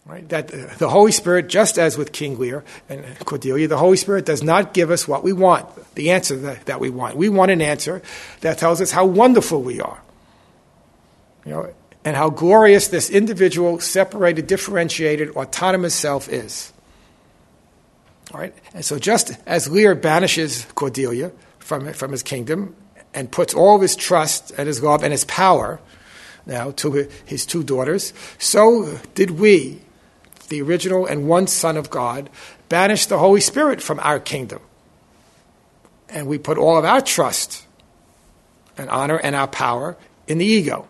Right? That the Holy Spirit, just as with King Lear and Cordelia, the Holy Spirit does not give us what we want, the answer that we want. We want an answer that tells us how wonderful we are, and how glorious this individual, separated, differentiated, autonomous self is. All right? And so just as Lear banishes Cordelia from his kingdom and puts all of his trust and his love and his power now to his two daughters, so did we, the original and one Son of God, banish the Holy Spirit from our kingdom. And we put all of our trust and honor and our power in the ego.